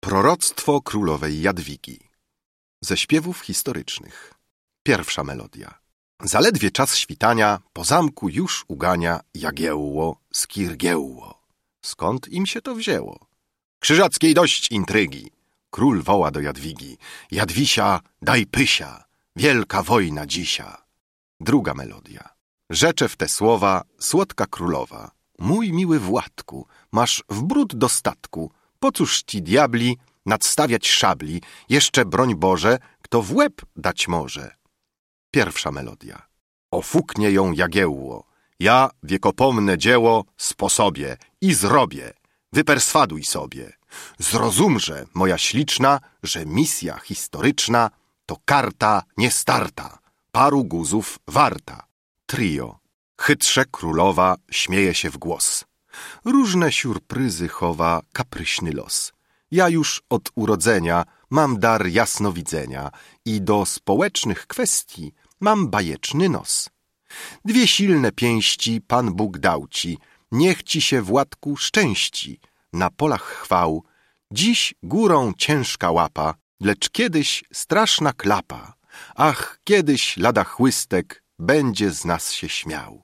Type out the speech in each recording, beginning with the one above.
Proroctwo królowej Jadwigi. Ze śpiewów historycznych. Pierwsza melodia. Zaledwie czas świtania, po zamku już ugania Jagiełło z Kirgiełło. Skąd im się to wzięło? Krzyżackiej dość intrygi. Król woła do Jadwigi. Jadwisia, daj pysia, wielka wojna dzisia. Druga melodia. Rzecze w te słowa słodka królowa. Mój miły Władku, masz w bród dostatku. Po cóż ci diabli nadstawiać szabli, jeszcze broń Boże, kto w łeb dać może. Pierwsza melodia. Ofuknie ją Jagiełło. Ja wiekopomne dzieło sposobię i zrobię. Wyperswaduj sobie. Zrozumże, moja śliczna, że misja historyczna to karta niestarta, paru guzów warta. Trio. Chytrze królowa śmieje się w głos. Różne siurpryzy chowa kapryśny los. Ja już od urodzenia mam dar jasnowidzenia i do społecznych kwestii mam bajeczny nos. Dwie silne pięści Pan Bóg dał ci, niech ci się, Władku, szczęści. Na polach chwał, dziś górą ciężka łapa, lecz kiedyś straszna klapa. Ach, kiedyś lada chłystek będzie z nas się śmiał.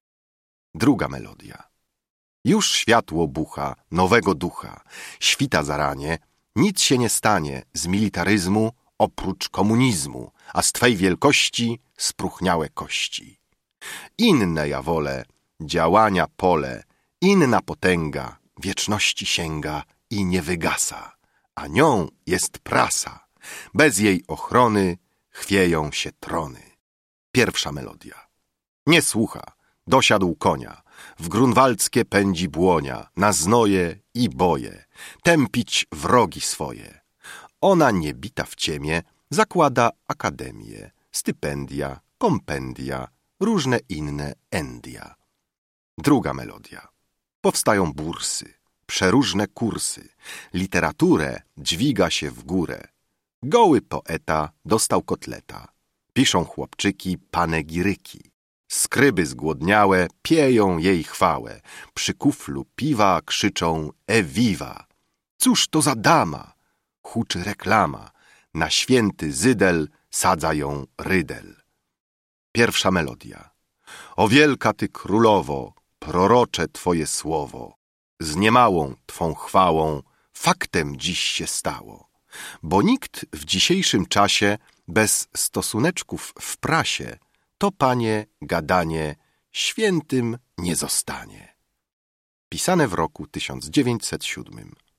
Druga melodia. Już światło bucha, nowego ducha, świta zaranie, nic się nie stanie z militaryzmu oprócz komunizmu, a z twej wielkości spróchniałe kości. Inne ja wolę, działania pole, inna potęga, wieczności sięga i nie wygasa, a nią jest prasa, bez jej ochrony chwieją się trony. Pierwsza melodia. Nie słucha, dosiadł konia, w grunwaldzkie pędzi błonia, na znoje i boje, tępić wrogi swoje. Ona niebita w ciemię zakłada akademię, stypendia, kompendia, różne inne endia. Druga melodia. Powstają bursy, przeróżne kursy, literaturę dźwiga się w górę. Goły poeta dostał kotleta, piszą chłopczyki panegiryki. Skryby zgłodniałe pieją jej chwałę, przy kuflu piwa krzyczą Ewiwa. Cóż to za dama? Huczy reklama, na święty zydel sadza ją rydel. Pierwsza melodia. O wielka ty królowo, prorocze twoje słowo, z niemałą twą chwałą faktem dziś się stało, bo nikt w dzisiejszym czasie bez stosuneczków w prasie to, panie, gadanie świętym nie zostanie. Pisane w roku 1907.